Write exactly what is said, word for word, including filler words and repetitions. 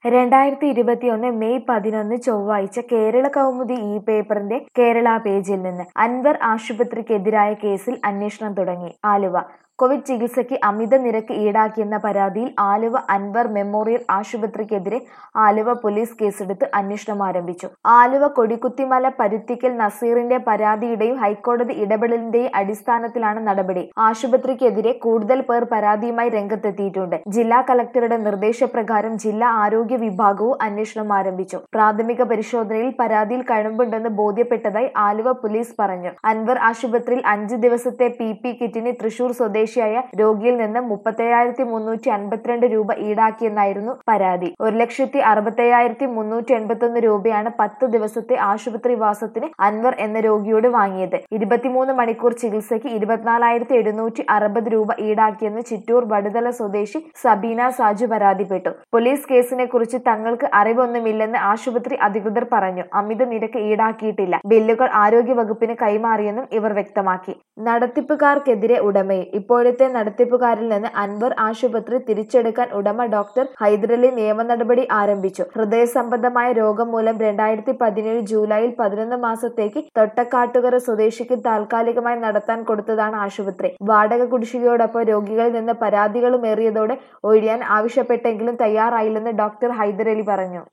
രണ്ടായിരത്തി ഇരുപത്തിയൊന്ന് മെയ് പതിനൊന്ന് ചൊവ്വാഴ്ച കേരള കൗമുദി ഈ പേപ്പറിന്റെ കേരള പേജിൽ നിന്ന് അൻവർ ആശുപത്രിക്കെതിരായ കേസിൽ അന്വേഷണം തുടങ്ങി. ആലുവ കോവിഡ് ചികിത്സയ്ക്ക് അമിത നിരക്ക് ഈടാക്കിയെന്ന പരാതിയിൽ ആലുവ അൻവർ മെമ്മോറിയൽ ആശുപത്രിക്കെതിരെ ആലുവ പോലീസ് കേസെടുത്ത് അന്വേഷണം ആരംഭിച്ചു. ആലുവ കൊടിക്കുത്തിമല പരുത്തിക്കൽ നസീറിന്റെ പരാതിയുടെയും ഹൈക്കോടതി ഇടപെടലിന്റെയും അടിസ്ഥാനത്തിലാണ് നടപടി. ആശുപത്രിക്കെതിരെ കൂടുതൽ പേർ പരാതിയുമായി രംഗത്തെത്തിയിട്ടുണ്ട്. ജില്ലാ കളക്ടറുടെ നിർദ്ദേശപ്രകാരം ജില്ലാ ആരോഗ്യ വിഭാഗവും അന്വേഷണം ആരംഭിച്ചു. പ്രാഥമിക പരിശോധനയിൽ പരാതിയിൽ കഴമ്പുണ്ടെന്ന് ബോധ്യപ്പെട്ടതായി ആലുവ പോലീസ് പറഞ്ഞു. അൻവർ ആശുപത്രിയിൽ അഞ്ച് ദിവസത്തെ പി പി കിറ്റിന് തൃശൂർ സ്വദേശിയായ രോഗിയിൽ നിന്ന് മുപ്പത്തേഴായിരത്തി മുന്നൂറ്റി അൻപത്തിരണ്ട് രൂപ ഈടാക്കിയെന്നായിരുന്നു പരാതി. ഒരു ലക്ഷത്തി അറുപത്തേഴായിരത്തി മുന്നൂറ്റി എൺപത്തൊന്ന് രൂപയാണ് പത്ത് ദിവസത്തെ ആശുപത്രി വാസത്തിന് അൻവർ എന്ന രോഗിയോട് വാങ്ങിയത്. ഇരുപത്തിമൂന്ന് മണിക്കൂർ ചികിത്സയ്ക്ക് ഇരുപത്തിനാലായിരത്തി എഴുന്നൂറ്റി അറുപത് രൂപ ഈടാക്കിയെന്ന് ചിറ്റൂർ വടുതല സ്വദേശി സബീന സാജു പരാതിപ്പെട്ടു. പോലീസ് കേസിനെ കുറിച്ച് തങ്ങൾക്ക് അറിവൊന്നുമില്ലെന്ന് ആശുപത്രി അധികൃതർ പറഞ്ഞു. അമിത നിരക്ക് ഈടാക്കിയിട്ടില്ല. ബില്ലുകൾ ആരോഗ്യ വകുപ്പിന് കൈമാറിയെന്നും ഇവർ വ്യക്തമാക്കി. നടത്തിപ്പുകാർക്കെതിരെ ഉടമയെ ഇപ്പോഴത്തെ നടത്തിപ്പുകാരിൽ നിന്ന് അൻവർ ആശുപത്രി തിരിച്ചെടുക്കാൻ ഉടമ ഡോക്ടർ ഹൈദരലി നിയമ നടപടി ആരംഭിച്ചു. ഹൃദയ സംബന്ധമായ രോഗം മൂലം രണ്ടായിരത്തി പതിനേഴ് ജൂലൈയിൽ പതിനൊന്ന് മാസത്തേക്ക് തൊട്ടക്കാട്ടുകര സ്വദേശിക്ക് താൽക്കാലികമായി നടത്താൻ കൊടുത്തതാണ് ആശുപത്രി. വാടക കുടിശ്ശികയോടൊപ്പം രോഗികളിൽ നിന്ന് പരാതികളുമേറിയതോടെ ഒഴിയാൻ ആവശ്യപ്പെട്ടെങ്കിലും തയ്യാറായില്ലെന്ന് ഡോക്ടർ ഹൈദരലി പറഞ്ഞു.